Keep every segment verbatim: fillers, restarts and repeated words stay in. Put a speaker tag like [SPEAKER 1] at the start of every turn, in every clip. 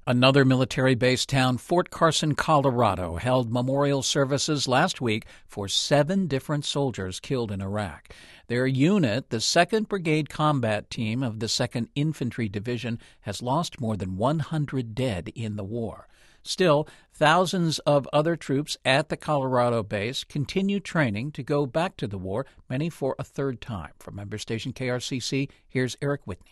[SPEAKER 1] Another military-based town, Fort Carson, Colorado, held memorial services last week for seven different soldiers killed in Iraq. Their unit, the second Brigade Combat Team of the second Infantry Division, has lost more than one hundred dead in the war. Still, thousands of other troops at the Colorado base continue training to go back to the war, many for a third time. From member station K R C C, here's Eric Whitney.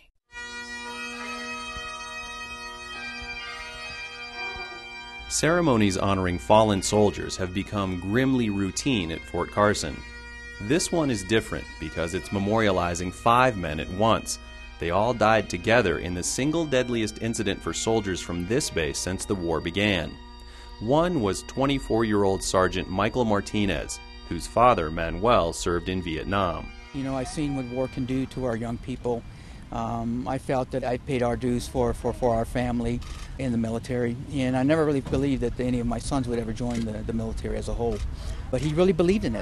[SPEAKER 2] Ceremonies honoring fallen soldiers have become grimly routine at Fort Carson. This one is different because it's memorializing five men at once. They all died together in the single deadliest incident for soldiers from this base since the war began. One was twenty-four-year-old Sergeant Michael Martinez, whose father, Manuel, served in Vietnam.
[SPEAKER 3] You know, I've seen what war can do to our young people. Um, I felt that I paid our dues for, for, for our family in the military, and I never really believed that any of my sons would ever join the, the military as a whole. But he really believed in it.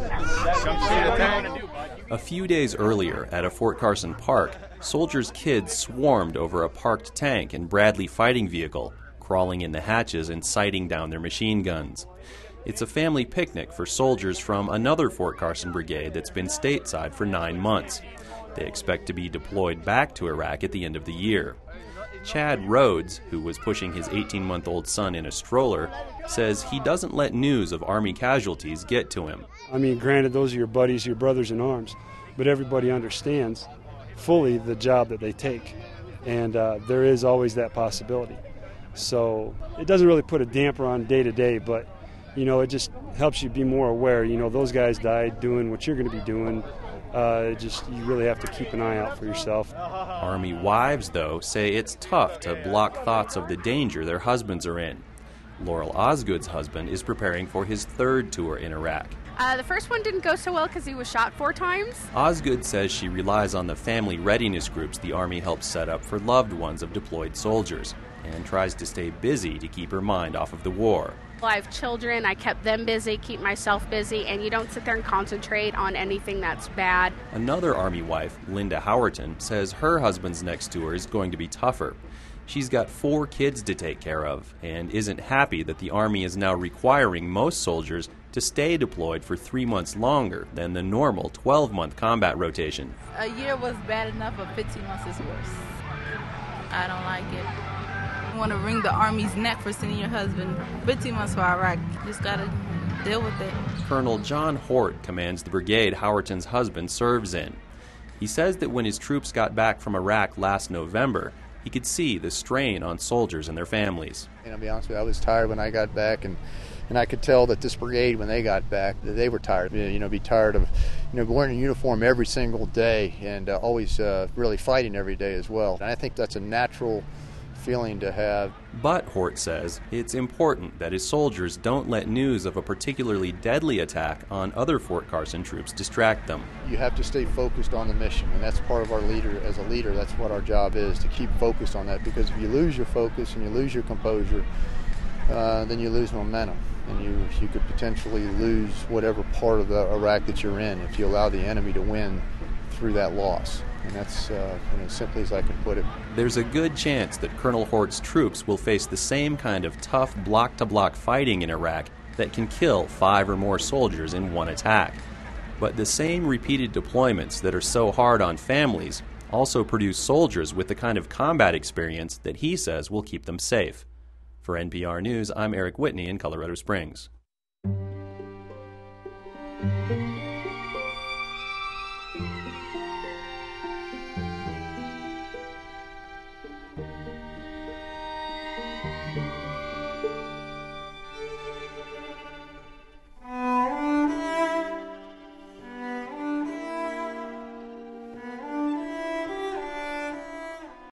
[SPEAKER 2] A few days earlier, at a Fort Carson park, soldiers' kids swarmed over a parked tank and Bradley fighting vehicle, crawling in the hatches and sighting down their machine guns. It's a family picnic for soldiers from another Fort Carson brigade that's been stateside for nine months. They expect to be deployed back to Iraq at the end of the year. Chad Rhodes, who was pushing his eighteen-month-old son in a stroller, says he doesn't let news of Army casualties get to him.
[SPEAKER 4] I mean, granted, those are your buddies, your brothers in arms, but everybody understands fully the job that they take, and uh, there is always that possibility. So it doesn't really put a damper on day-to-day, but, you know, it just helps you be more aware. You know, those guys died doing what you're going to be doing. Uh, just you really have to keep an eye out for yourself.
[SPEAKER 2] Army wives, though, say it's tough to block thoughts of the danger their husbands are in. Laurel Osgood's husband is preparing for his third tour in Iraq.
[SPEAKER 5] Uh, the first one didn't go so well because he was shot four times.
[SPEAKER 2] Osgood says she relies on the family readiness groups the Army helps set up for loved ones of deployed soldiers and tries to stay busy to keep her mind off of the war.
[SPEAKER 5] I have children. I kept them busy, keep myself busy, and you don't sit there and concentrate on anything that's bad.
[SPEAKER 2] Another Army wife, Linda Howerton, says her husband's next tour is going to be tougher. She's got four kids to take care of and isn't happy that the Army is now requiring most soldiers to stay deployed for three months longer than the normal twelve-month combat rotation.
[SPEAKER 6] A year was bad enough, but fifteen months is worse. I don't like it. You want to wring the Army's neck for sending your husband fifteen months for Iraq. You just got to deal with it.
[SPEAKER 2] Colonel John Hort commands the brigade Howerton's husband serves in. He says that when his troops got back from Iraq last November, he could see the strain on soldiers and their families.
[SPEAKER 7] And I'll be honest with you, I was tired when I got back, and, and I could tell that this brigade, when they got back, that they were tired. You know, be tired of, you know, wearing a uniform every single day and uh, always uh, really fighting every day as well. And I think that's a natural feeling to have.
[SPEAKER 2] But, Hort says, it's important that his soldiers don't let news of a particularly deadly attack on other Fort Carson troops distract them.
[SPEAKER 7] You have to stay focused on the mission, and that's part of our leader. As a leader, that's what our job is, to keep focused on that, because if you lose your focus and you lose your composure, uh, then you lose momentum, and you, you could potentially lose whatever part of the Iraq that you're in if you allow the enemy to win through that loss. And that's uh, you know, as simply as I can put it.
[SPEAKER 2] There's a good chance that Colonel Hort's troops will face the same kind of tough block-to-block fighting in Iraq that can kill five or more soldiers in one attack. But the same repeated deployments that are so hard on families also produce soldiers with the kind of combat experience that he says will keep them safe. For N P R News, I'm Eric Whitney in Colorado Springs.